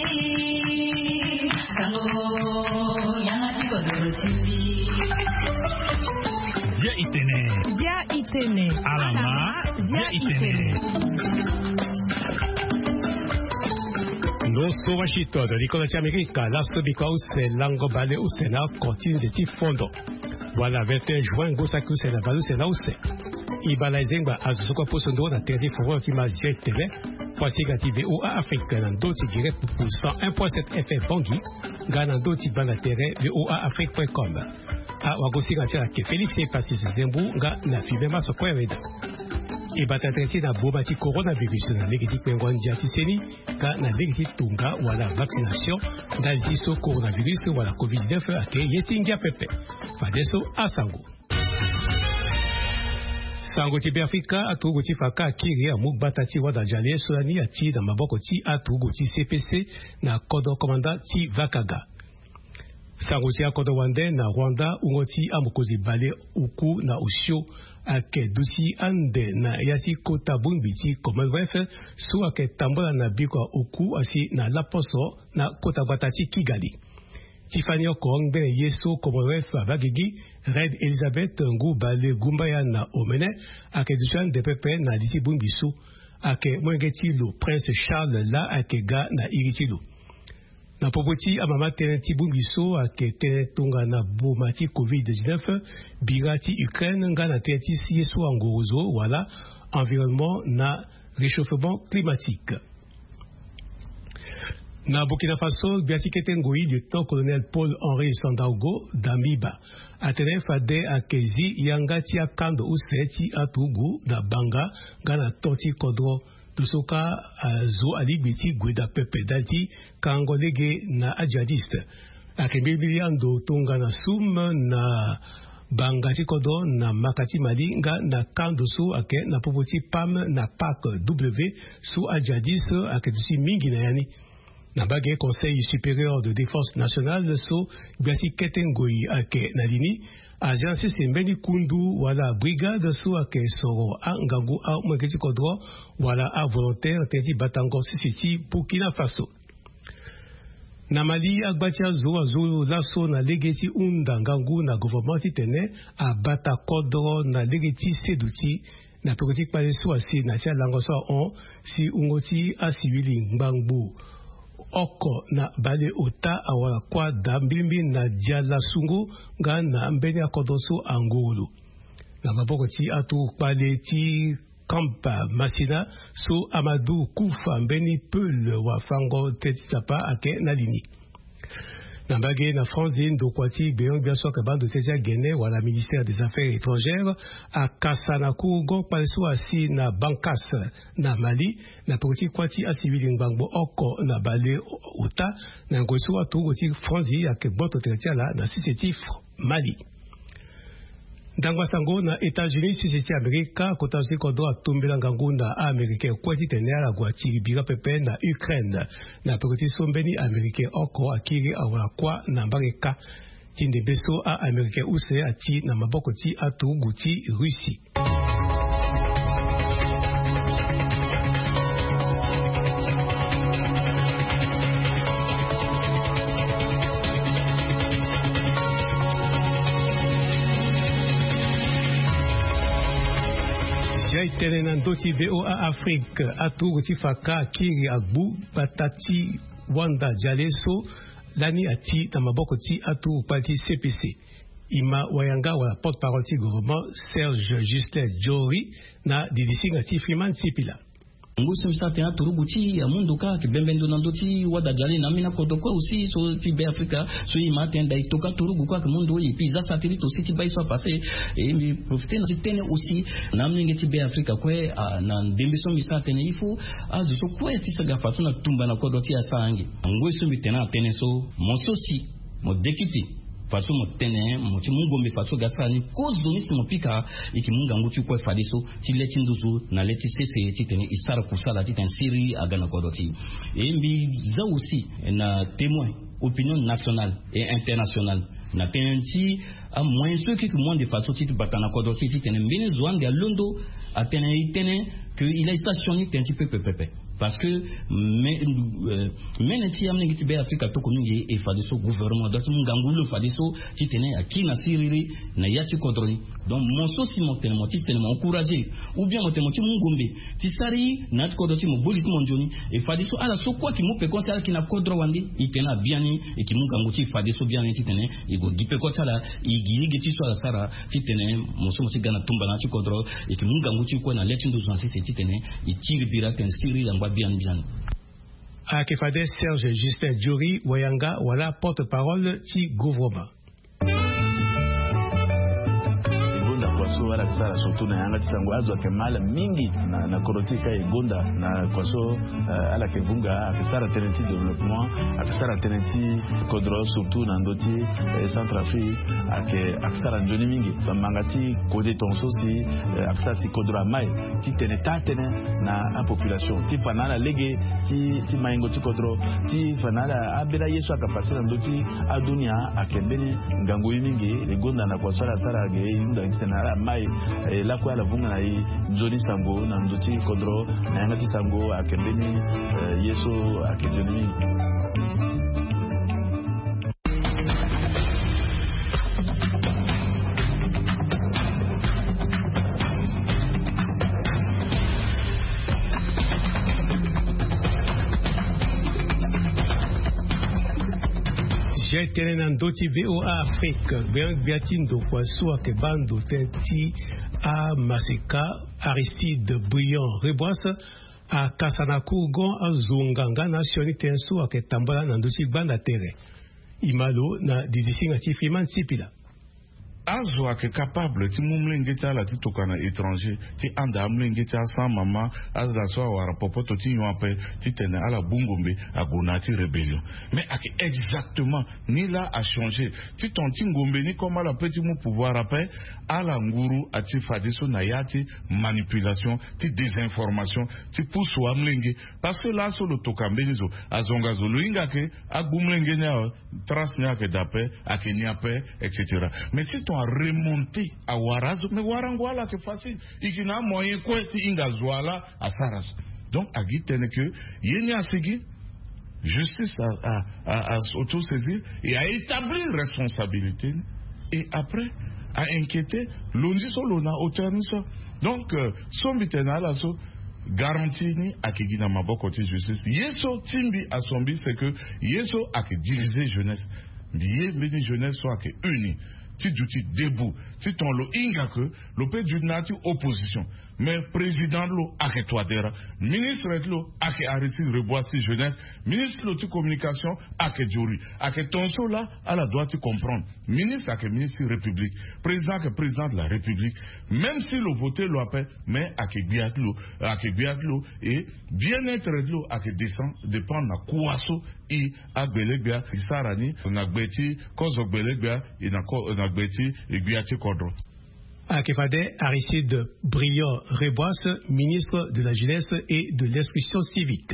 Dia itene. Alama dia itene. Nosso Washington, ricordaci America, l'astro di cause lango bale usena continue de ti fondo. Voilà 21 juin gosaku sena balu sena use. Ibala zengba azuko posondo na terre foro tima jetele. Voici gati VOA Afrique nan doti direct pour 101.7 FM Bangui. Gana doti bana terre voaafrique.com. A wagosi gati la ke Félix et Patrice Zembu nga na filema so kweweda. Ibata trenti na bomati coronavirus na legiti kwengwan jati seni ka na legiti tunga wala vaccination na liso coronavirus wala COVID-19 ake yetingia pepe. Fadeso asango. Sango tibe Afrika atugo tifaka akiri ya mugbata ti wada jale solani ati na maboko ti atugo ti CPC na kodo komanda ti Vakaga. Sango ti akodo wande na Rwanda ungoti amukozi bale uku na usho ake dusi ande na yati kota bumbi ti Commonwealth su ake tambola na biko uku asi na laposo na kota bata ti Kigali. Tiffany Okong ben yeso Commonwealth abagigi Red Elizabeth ngu bale gumbaya na omene ake dusan de pepe na liti bumbisu ake mwengeti lo Prince Charles la ake ga na iriti lo. Na popoti amama tene ti bumbiso ake tene tonga na bomati COVID-19 birati Ukraine nga na tene ti yeso angorozo wala environnement na réchauffement climatique. Na Burkina Faso, Biatikete Ngoi, lieutenant-colonel Paul-Henri Sandaogo d'Amiba, atene fade akezi yangati akando useti atugu na banga gana toti kodro tusoka zo alibiti gweda pepe dati kangolege na ajadiste. Akembiliando tonga na sum na bangati kodo na makati malinga na kandoso ake na popoti pam na pak W su ajadiste akedusi mingi na yani. Nabage Conseil supérieur de défense nationale so Biasi Ketengoi ake nalini agence sembeni kundu wala brigade so ake soro angangu a mweketi kodro wala a volontaire tenti batango sisiti Burkina Faso. Na Mali agbatia zo azo laso na legeti undangangu na gouvernement tene a bata kodro na legeti seduti na pekoti pale so asi na tia langoso on si ungoti a civili ngbangu oko na bale ota awala kwa dambimbi na jala sungu nga na mbeni akodoso angolo. Na maboko ti atu pale ti kampa masina so Amadou Koufa mbeni peul wa fango teti sapa ake na lini. Na bagé na France ndokwati beyon bien sûr que bande teja gene wala ministère des affaires étrangères a Kasanaku go palso asi na Bankas na Mali na poti kwati a civil ngbango oko na bale ota na ngoso atu goti France ya ke boto teja la na sitetif Mali. Dangwa sango na États-Unis sisiti Amerika kotazi kodo atumbela ngangu na Amerika kwati tenera gwati biga pepe na Ukraine na pekoti sombeni Amerika oko akiri awala kwa na mbareka tinde beso a Amerika use ati na maboko ti atu guti Russie. Tenenan doti VOA Afrique atu tifaka kiri agbu batati wanda jaleso lani ati na maboko ti atu pati CPC. Ima wayanga wala porte-parole ti gouvernement Serge Justin Jory na didisinga ti Freeman Sipila. Ngusi msate ya turuguti ya munduka kibembendo nandoti wadajali na mina kodokwa usi so tibe Afrika so imatenda itoka turugu kwa mundu ipiza satellite aussi tiba iso passé et mi profiter na tene aussi na mninge tibe Afrika kwe na ndembiso misate ne ifu azu so kwe tisaga fatuna tumba na kodoti ya sangi ngusi mitena tene so monsosi modekiti faso motene moti mungombe faso gasani kozo nisi mopika ikimunga nguti kwa fadiso tileti nduzu na leti sese titene isara kusala titen siri agana kodoti embi za aussi na témoin opinion nationale et internationale na tenenti a moins ceux qui moins de faso titu batana kodoti titene mbene zwange londo atene itene que il a stationné un petit peu parce que meneti amne ngiti be Afrika to komingi e fadiso gouvernement dot mungangulo fadiso titene akina siriri na yati kontroli donc mon sosi montene moti tene encourager ou bien montene moti mungombe tisari na tkodoti mo boliti monjoni e fadiso ala so quoi ki mo pe konsa ki na kodro wandi itena biani e ki munganguti fadiso biani titene e go dipe kotala igigi tiso ala sara titene moso moti gana tumba na tkodro e ki munganguti ko na letin do zansi titene e tiri biraten siri la bian bian. A Kefade Serge Justin Djuri Wayanga wala porte-parole ti gouvernement. Kwaso wala kisara surtout na yanga tisango azo kemala mingi na korotika igonda na kwaso ala kevunga akisara tenenti développement akisara tenenti kodro surtout na ndoti Centrafrique akisara njoni mingi mangati kode tonso si akisara si kodro mai ti tenetane na population ti panala lege ti maingo ti kodro ti panala abela yesu akapasira ndoti adunia akembeni ngango mingi igonda na kwaso ala sara ge inda kitena mai la kwa la vunga na Johnny Sango na ndoti kodro na yanga ti Sango akembeni yeso akejoni. J'ai tenu dans d'autres VOA Afrique, bien biatindo kwa soa ke bando tenti a Maseka, Aristide Brillant Reboise, a Kasanakugon a Zunganga nationalité soa ke tambala dans d'autres banda terre. Imalo na didisinga ti Freeman Sipila. Azwa ke capable ti mumlenge ti ala ti tokana étranger ti anda amlenge ti asa mama azda so wara popoto ti yoape ti tene ala bungombe agona ti rébellion mais ak exactement ni là a changé ti tonti ngombe ni comme ala petit mu pouvoir après ala nguru ati fadiso na yati manipulation ti désinformation ti pousso amlenge parce que là so lo tokambenizo azonga zo luinga ke agumlenge nya trace nya ke dape akenia pe etc mais ti a remonté à Warazo, mais Warangwala c'est facile. Il y a un moyen quoi si Ingazwala à Saras. Donc à Guitene que Yénia Segui justice à s'auto-saisir et à établir responsabilité et après à inquiéter l'ondi solona autorisa. Donc son bitena là so garantie ni à qui na maboko ti justice. Yeso timbi à sombi c'est que Yeso a que diriger jeunesse. Bien béni jeunesse soit que unis. Si tu es debout, si tu as le pays du nature opposition, mais président lo a que toi dera, ministre lo a que Aristide Reboise jeunesse, ministre de communication a que Djuri, a que Tonso là à la droite comprendre, ministre a que ministre de la République, président que président de la République, même si le voté lo appelle, mais a que biatlo et bien-être lo a que descend dépend na kuaso et a belegba isarani na gbeti kozo belegba et na gbeti et biati kodro. À Kefade, Aristide Brillant Reboise, ministre de la Jeunesse et de l'Instruction civique.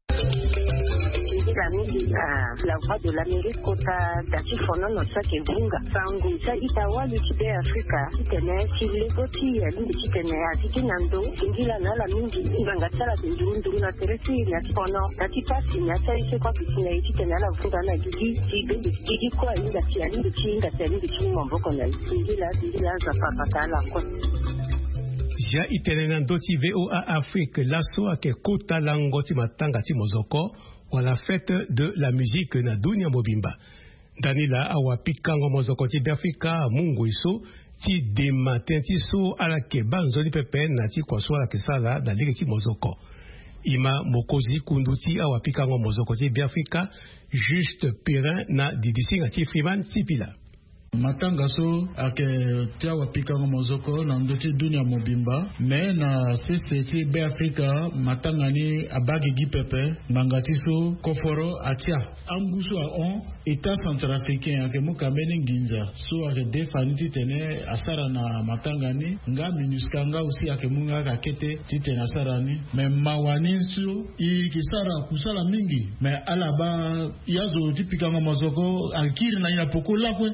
La voix de l'Amérique kota dati fono no sa ke bunga sangu sa itawali tibe Afrika tene silegoti ya ndi tene atiki nando ngila na la mingi nganga tsala ndundu na teresi na fono dati pasi na sa ise kwa kitine tene la vunga na gigi kwa inga tiani ndi chinga tiani ndi chinga mboko na ngila za papa kala kwa Ja itenena ndoti VOA Afrique lasso ake kota langoti matanga ti mozoko ou à la fête de la musique na dunia mobimba. Danila awa pikango mozoko ti Afrika mungu iso ti de matin ti so ala ke banzoli pepe na ti kwaso ala ke sala da lege ti mozoko. Ima mokozi kunduti awa pikango mozoko ti Afrika juste perin na didisinga ti Freeman Sipila. Matanga so ake tiawa pikango mozoko na ndoti dunia mobimba me na seseti be Afrika matanga ni abagi gipepe mangati so koforo atia ambuso a on état centrafricain ake mukameni nginja so ake defaniti tene asara na matanga ni nga minuska nga usi ake munga kakete titena asara ni me mawani so i kisara kusala mingi me alaba yazo tipikango mozoko alkiri na ina poko lakwe maba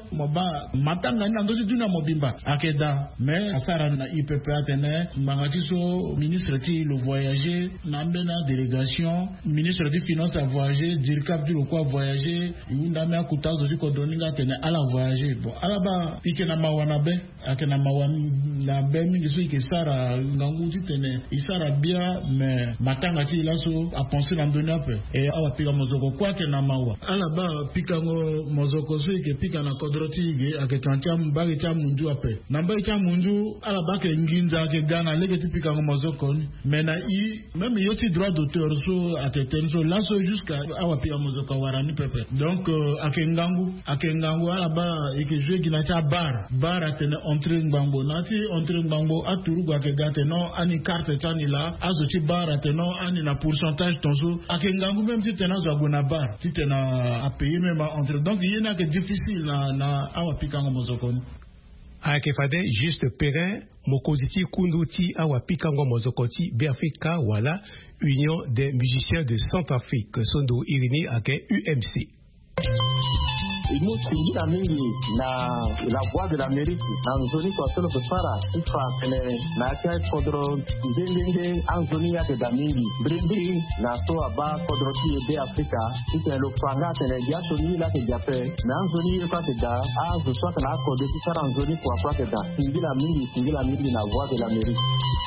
matanga na ndoti duna mobimba akeda mais asara na IPP atene mbangatiso ministre ti le voyager na mbena délégation ministre des finances a voyager dirkap du lokwa voyager yunda me akutazo di kodoninga tene ala voyager bon alaba ikena mawana be akena mawana be mingi so ikesara ngangu ti tene isara bien mais matanga ti laso a penser na ndoni ape e awa pika mozoko kwa ke na mawa alaba pika ngo mozoko so ike pika na kodroti ige akekantia mbagi cha munju ape na mbagi cha munju alaba ke nginza ke gana lege ti pika ngo mozoko mais na i même yoti droit d'auteur so ateten so laso jusqu'à awa pika mozoko warani pepe donc akengangu alaba ike jouer gina cha bar atene entre ngbango nati entre ngbango aturu gwa ke gate no ani carte tani la azo ti bar ateno ani na pourcentage tonso akengangu même si tena zo gona bar ti tena a payer même entre donc yena que difficile na awa pikango mozoko akefade juste Perrin mokoziti kunduti awa pikango mozokoti Biafrika wala Union des musiciens de Centrafrique sondo irini ake UMC. Imusingira mingi na la voix de l'Amérique anzoni kwa solo kusara ifa kene na kia kodro ndenge anzoni ya ke mingi brindi na so aba kodro ti de Afrika ite lo fanga tene ya to ni la ke jape na anzoni kwa ke da azu so kana kodro ti sara anzoni kwa ke da singira mingi na voix de l'Amérique.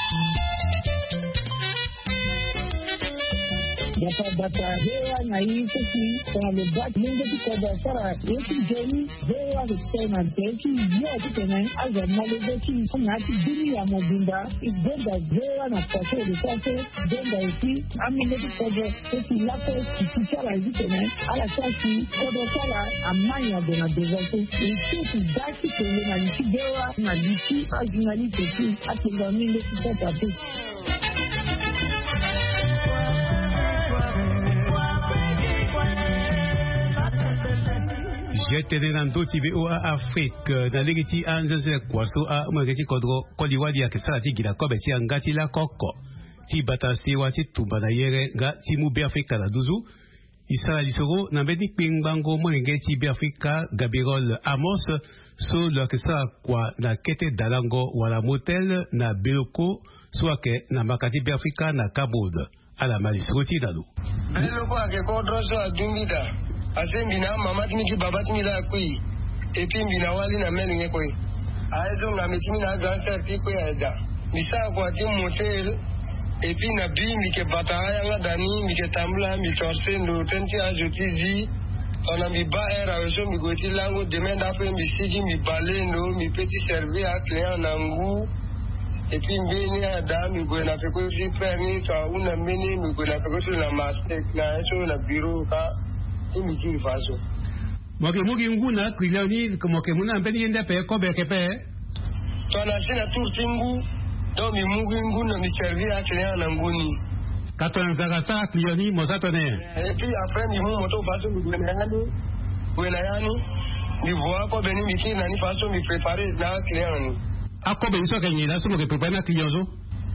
Data hewa na hii kuki kwa lebati mungu tuko dasara yeki jeni hewa kutena teki yote tena aza malebeki ngati dini ya mobimba igenda hewa na pasho lukate genda eti amine tuko teki lako kichara hizi tena ala sasi kodo sala amanya dona devoto eti daki tele na liki hewa na liki ajunali teki atinga mine tuko tatu. Jetene na ndoti VOA Afrique na legiti anzeze kwaso a mwegeti kodro koliwadi ya kesala ti gila kobe ti angati la koko ti batasi wa ti tumba na yere nga ti mu Biafrika na duzu isala lisoro na mbeni kpingbango mwenge ti Biafrika Gabriel Amos so lo kesala kwa na kete dalango wala motel na Beloko so ke na makati Biafrika na Kabod ala malisoro ti dalu Beloko ake kodro so adungita asembi na mama timi ki baba timi la kui epi mbina wali na meli nge koi aizo nga mitimi na grand sœur ti koi aida misa kwa ti motel epi na bi mi ke bataya nga dani mi ke tambula mi torse ndo tenti ajo ti zi ona mi ba era weso mi goti lango demenda fe mi sigi mi balendo mi peti servi a client na ngu epi mbeni ada mi go na feko ti permi to una mbeni mi go na feko na master na eso na bureau ka imiji faso moke mugi nguna kwilani moke muna mbeni yende pe kobe kepe tona sina turtingu do mi mugi nguna mi servir a client na nguni katona zagasa klioni mozatone et puis après mi mu moto faso mi gwena yani mi voa ko beni mi kina ni faso mi préparer na client ni akobe nso kenyela so moke préparer na client zo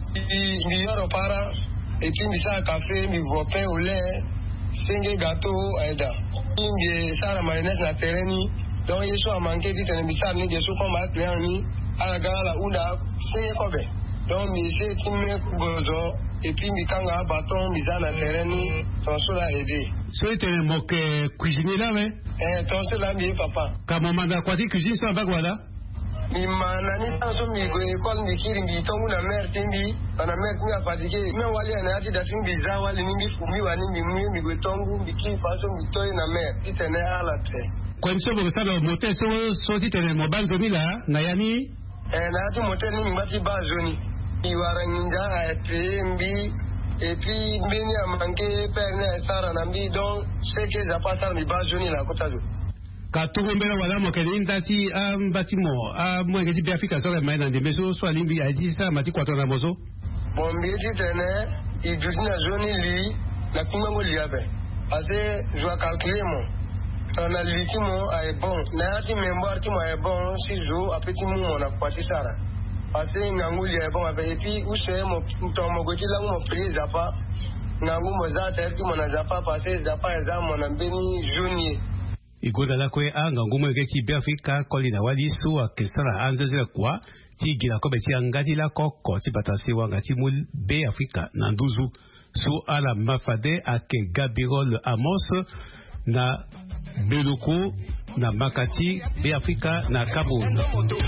mi yoro para et puis mi sa café mi voa pain au lait singe gâteau aida inge sara mayonnaise na tereni donc yeso amanke dit en misar ni yeso komba client ala gala unda singe kobe donc mi se timme gozo et puis mi kanga bâton mi na tereni ton sola aider so ite moke cuisiner là mais ton sola mi papa kama manda kwa cuisine so bagwala mi manani tanso mi go école mi kiri mi tongu na mère timbi na mère mi apadike me wali na ati da timbi za wali ni mi fumi wani mi go tongu mi kiri faso mi toy na mère itene ala te kwa nso bo sala motel so titene mo banzo mila na yani na ati motel ni ngati bazoni i waranginja mbi et puis mbeni amanke perne sara na mbi donc c'est que za pasar mi bazoni la kotazo katungu mbele wala mokeni ndati batimo mwengeti Biafrika soke maina ndembeso so alimbi aidisa mati kwa tona mozo bombiti tene idudina zoni li na kumango liabe ase jwa calculer mo tona likimo ay bon na ati membar ti mo ay bon si jo apeti mo na kwati sara ase nganguli ay bon avec et puis use mo tomo goti la mo prise apa ngangu mo za ter ki mo na zapa passer zapa za mo na beni jaune igoda la kwe anga ngumu ngeti Afrika kolina walisu akesara anzezela kwa ti gila ko beti angati la koko ti batasi wanga ti mul be Afrika na nduzu su ala mafade ake Gabirol Amos na Beloko na Makati be Afrika na Cameroun.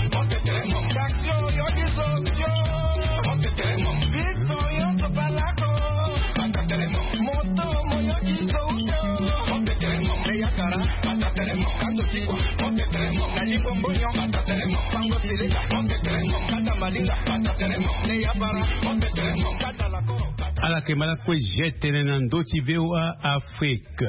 ala kemala kwe jetene na ndoti VOA Afrique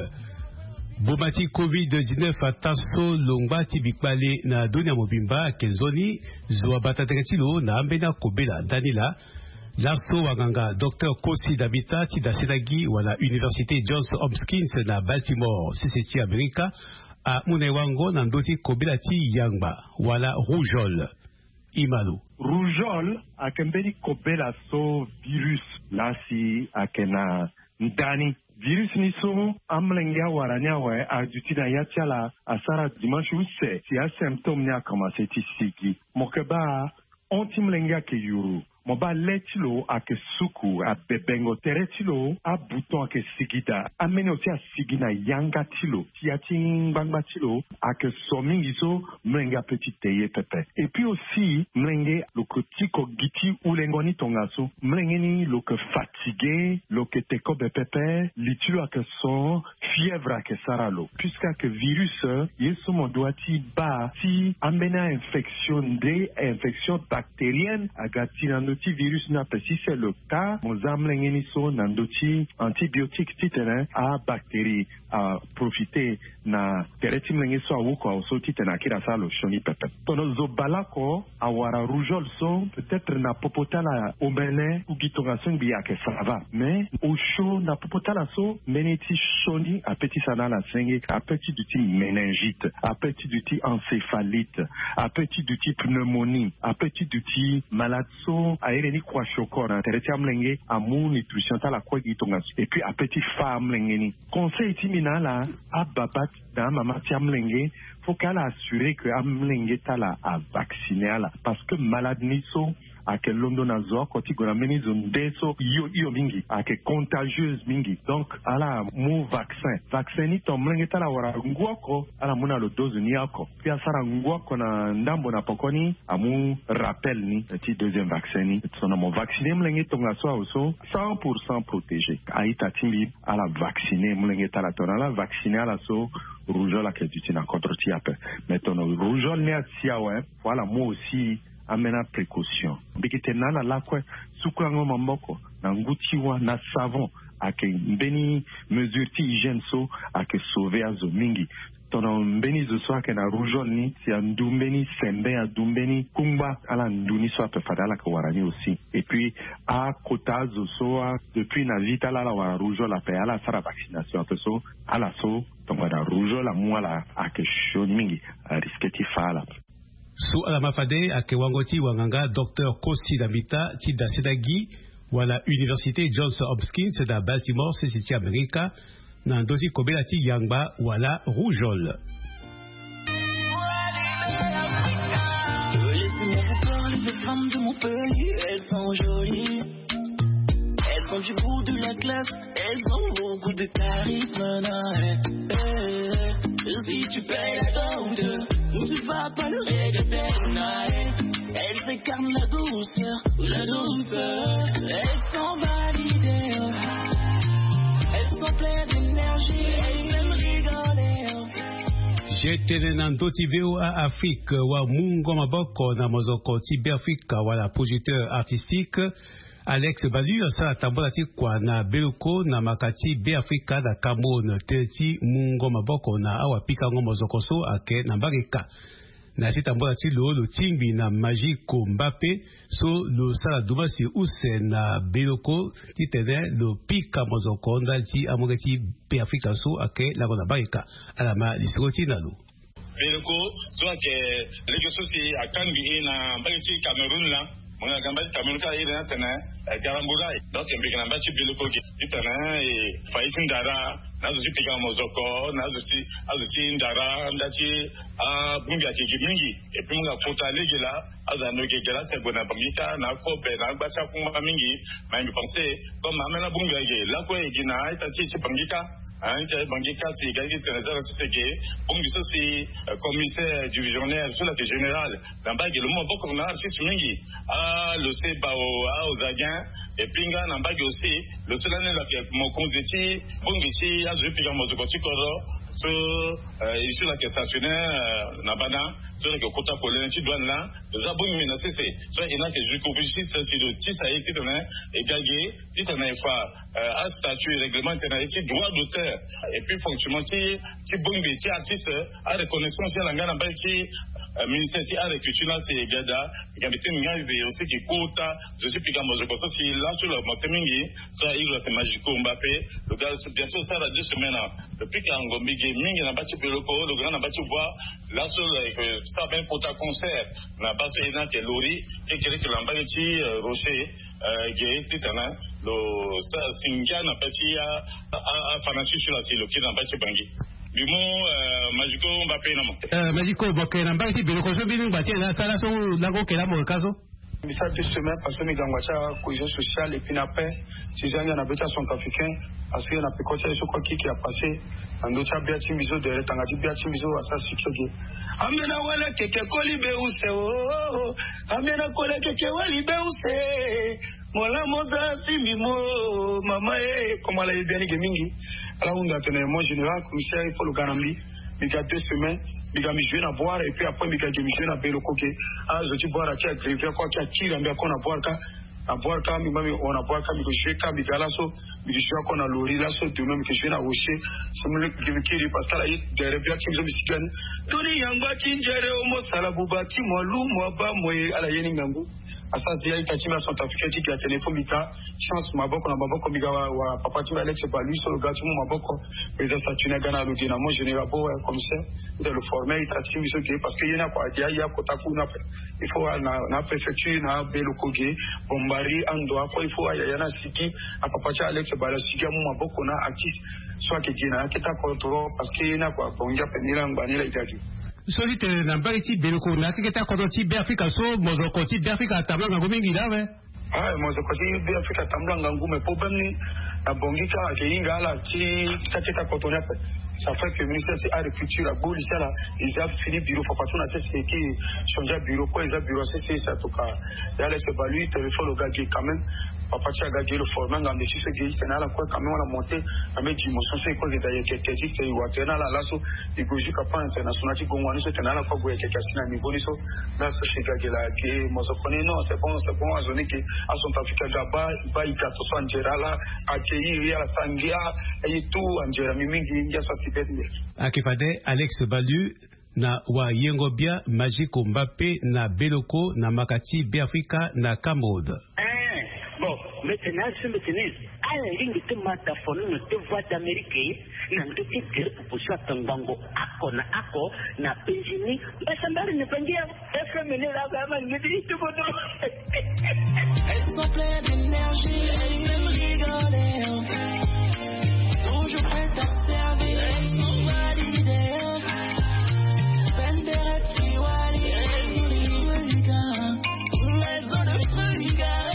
Bomati COVID-19 ataso longba tibikpale na dunia mobimba kenzoni zo abatatekatilo na ambena kobela danila Larso waganga Dr. Kosi Dabita Tidasedagi wala Université Johns Hopkins na Baltimore CCT America a munewango na ndoti kobela ti yangba wala rougeole Imalo. Rougeole akembeni kobela so virus lasi akena ndani virus ni so amlenga waranya wa ajutina yatiala asara dimanche use si a symptôme nya commencé ti sigi mokeba ontimlenga ke yuru moba letilo ake suku a bebengo teretilo a bouton ake sigida amene oti a sigina yanga tilo tiating bangba tilo ake somingiso mlenga petit teye pepe et puis aussi mlenge lokotiko giti ulengoni tongaso mlenge ni loke fatigué loke teko bepepe litilo ake son fièvre ake saralo puisque que virus yeso mondoati ba ti amena infection bactérienne agatina ti virus n'a pas si c'est le cas nous amlengeni so nandoti antibiotique titene a bactérie a profiter na tereti mlenge so awoko so titena kira salo shoni pepe tono zo balako awara rougeole so peut-être na popotala omene ou gitongason bi ake sava mais au chaud na popotala so meneti shoni a petit sana la senge a petit du type méningite a petit du type encéphalite a petit du type pneumonie a petit du type malade so aéreni kwa shokora tereti amlenge amu nutrition ta la kwa gitongason et puis a petit femme lengeni conseil timina la a babat da mama ti amlenge faut qu'elle assurer que amlenge ta la a vacciner la parce que malade ni so ake londo na zo koti gona meni zonde so yo mingi ake contagieuse mingi donc ala mu vaccin ni to mlenge ta la wara ngwako ala muna lo dose ni ako pia sara ngwako na ndambo na pokoni amu rappel ni petit deuxième vaccin ni sono mo vacciner mlenge to ngaso also 100% protégé aita timbi ala vacciner mlenge ta la to ala vacciner ala so rougeole ake dutina contre ti ape mais to no rougeole ne atia ouais voilà moi aussi amena précaution bikite nana lakwe sukrango mamboko na ngutiwa na savon ake mbeni mesure ti hygiène so ake sauver azo mingi tono mbeni zo so ake na rougeole ni si andumbeni sembe adumbeni kumba ala nduni so ape fadala ka warani aussi et puis a kota zo so depuis na vita la wara rougeole ape ala sara vaccination ape so ala so tonga na rougeole amwala ake shoni mingi risque ti fala Su alamafade ake wangoti wanganga Dr. Kosi Dabita Tidasedagi wala Université Johns Hopkins da Baltimore CCT America na ndozi kobela ti yangba wala rougeole. Laissez-moi vous parler des femmes de mon pays, elles sont jolies. Elles ont du goût de la classe, elles ont beaucoup de charisme. Si tu payes la dinde, tu vas pas le regretter. Elles incarnent la douceur. Elles sont validées. Elles sont pleines d'énergie. Elles aiment rigoler. Jetene na ndoti VOA Afrique wa mungo maboko na mozoko ti Afrika wala producteur artistique Alex Balu asala tambola ti kwa na Beloko na makati Afrika da Cameroun teti mungo maboko na awa pika ngomo zokoso ake na Mbarika na ti tambola ti lo timbi na Magico Mbappé so lo sala dumasi use na Beloko ti tene lo pika mozoko nda ti amoge ti Afrika so ake la na Mbarika alama lisoti na lo Beloko so ake lego so si akambi na Mbarika Cameroun la mwana gamba Cameroun ka ire na tene Garamburai donc mbika na bachi Beloko ki tene e faisin dara nazuti pika mozoko nazuti ndara ndati bunga kiki mingi epi munga futa legela azano kegela segona bangika na kope na gbacha kuma mingi mais me penser comme amena bunga ge la ko egina itachi bangika bangika si gagi tenezara sike bungi so si commissaire divisionnaire sur la générale nambagi le mo boko na artiste mingi le sebao ozagan et pinga nambagi aussi le solane la mo konzeti bungi si azu pika mozoko tikoro so ici la stationnaire nabana so que kota pollen ti douane là les abonnés mais c'est so il a que je couvrisis sur le titre ça été donné et gagé titre na fa à statut règlement international droit d'auteur et puis fonctionnement ti bongi ti artiste à reconnaissance ya ngana ba ti ministère ti à l'agriculture là c'est gada gabité ngazi aussi qui quota je suis pika mozoko so si là sur le motemingi so il va magico Mbappé le gars bientôt ça va 2 semaines le pika ngombi mingi na bati peloko le grand na bati voir là sur ça ben pour ta concert na bati ina ke lori et que l'ambati rocher gay titana lo ça singa na bati a fanasi sur la silo qui na bati bangi du mot magico Mbappé na magico Mbappé na bati peloko so binu bati na sala so lago ke la mo kaso. Ça 2 semaines parce que nous avons cohésion sociale et puis la paix. Si j'ai un habitat centrafricain, parce qu'il y a un peu de quoi qui a passé. En d'autres bien timiso de l'étangadi bien timiso à sa succès. Amena wala keke kolibe use o. Amena kola keke walibe use. Mola moza simimo mama comme la bien gemingi. Alors on a tenu mon général commissaire il faut le ganambi. Il y a 2 semaines. Biga mijue na boire et puis après biga mijue na belo koke je dis boire qui a grivé quoi qui a tiré mais qu'on a boire ka mi mami on a boire ka mi jouer ka biga la so mi jouer qu'on a lori la so de même que je na rocher c'est me le qui parce que là il derrière bien qui me sigan doni yanga tinjere o mo sala bubati mo lu mo ba mo ala yeni ngangu asa zia itatima Centrafrique qui a téléphone bika chance maboko na maboko biga wa papa tu Alex ba lui sur le gars tu maboko président Satuna Gana le dina moi général bo commissaire de le former itatima so que parce que yena kwa dia ya kotaku na il faut na préfecture na belokoge bombari ando apa il faut yana siki a papa tu Alex ba la siki mu maboko na artiste soit que gina kita contrôle parce que yena kwa bonja penila ngbanila itaki Soli te namba iti beloko na kiketa kodoti be Afrika so mozoko ti be Afrika tabla ngango mingi dawe. Mozoko ti be Afrika tabla ngango me problem ni abongika akeinga ala ti taketa kotonepe. Ça fait que le ministère de l'Agriculture a beau lycée là, ils ont fini bureau faut pas tout na c'est qui changer bureau quoi ils ont bureau c'est ça tout cas. Et là c'est pas lui téléphone le gars qui quand même papa tu as gagné le formant dans des choses qui c'est là quoi quand même on a monté avec dimension c'est quoi d'ailleurs qui dit que il va tenir là so il bouge capable international qui gongwani c'est là quoi boye qui casse na niveau so là c'est chez gars là qui mozokone non c'est bon à zone qui à son Afrique gaba ba ikato so angera là accueillir ya sangia et tout angera mingi ya akifade Alex Balu na wa Yengobia Magico Mbappé na Beloko na Makati be Afrika na Cameroun. Bon, maintenant, à la ligne de mataphone, de voix d'Amérique, n'a pas été pour ça, Tangango, Ako, n'a pas gêné, mais ça m'a ne pas dire, efféminé la gamme, ne dit tout bon. Elles sont pleines d'énergie, elles aiment rigoler. Toujours prêtes à servir, elles sont validées. Penderet, Kiwali, elles ont les hooligans, elles ont le frugard.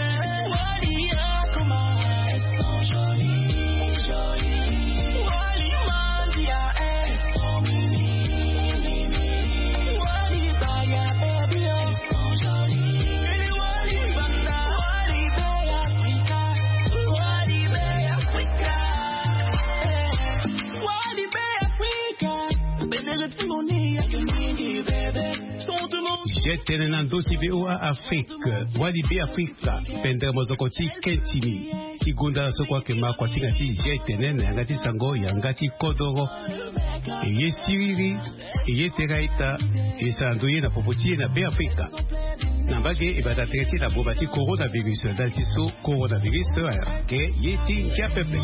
Jetene nandosi BOA Afrique, Walibe Afrika, Pende Mozokoti Kentini, Kigunda Sokwa Kema kwa singati jetene na yangati sango yangati kodoro, Eye Siriri, Eye Teraita, Eye Sandoye na Popoti na Be Afrika. Nambage ibata tereti na bobati coronavirus, daltiso coronavirus, ke yeti nkiapepe.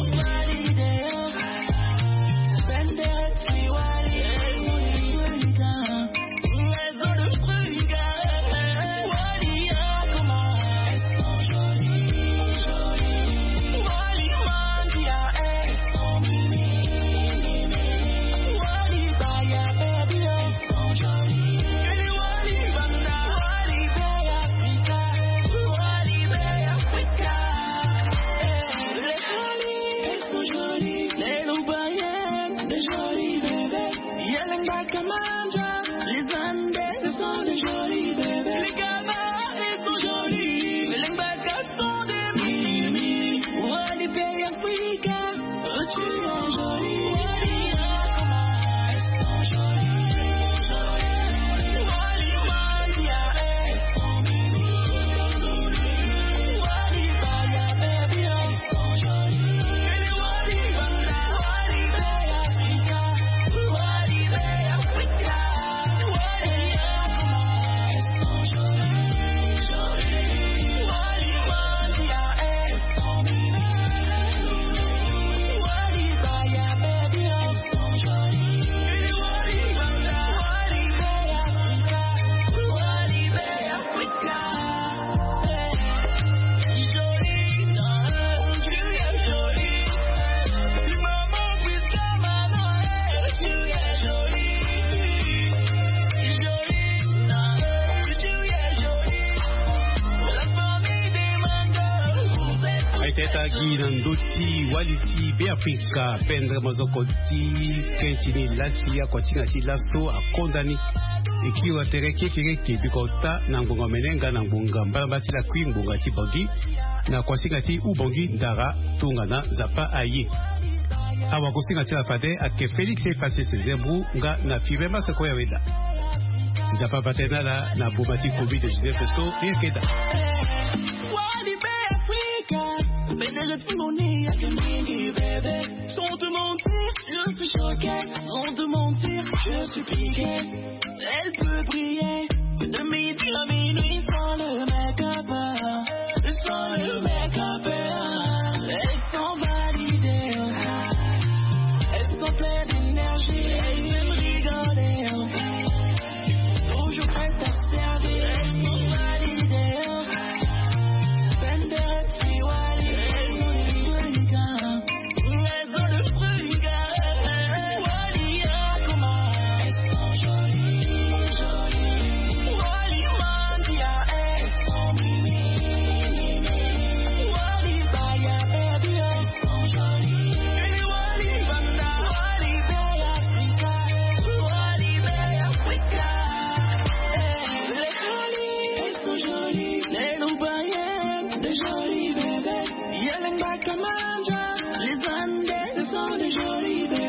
Teta Ginandoti, Waliti, Beafrika, Pendre Mozokoti, Kentini, Lassia, Kwasinati, Lasso, a condamné. Ikiwa tereke kireke bikota na ngonga menenga na ngonga mbambati la kwim ngonga tibangi na kwasinati ubongi ndara tungana zapa aye. Awa kusinati la fade ake Felix e passé ses embru nga na firema sekoya weda. Zapa batena la na bumati COVID-19 festo yekeda. Sans te mentir, je suis choqué. Sans te mentir, je suis piqué. Elle peut briller de midi à minuit sans le make-up. Sans le make-up. Elles sont validées. Elles sont pleines d'énergie. Elles aiment rigoler. Toujours prêtes à servir. Elles sont validées. Bender et Triwali. Elles ont les frugans. Elles ont le frugan. Walia, comment elles sont jolies. Wali Mandia, elles sont mimi. Wali Baya, baby, elles sont jolies. Wali Banda, Wali Bay Africa. Wali Bay Africa. Les jolies, elles sont jolies. Les Loubayennes, des jolis bébés. Yellen Bakamanja, les Andes, ce sont des jolis bébés.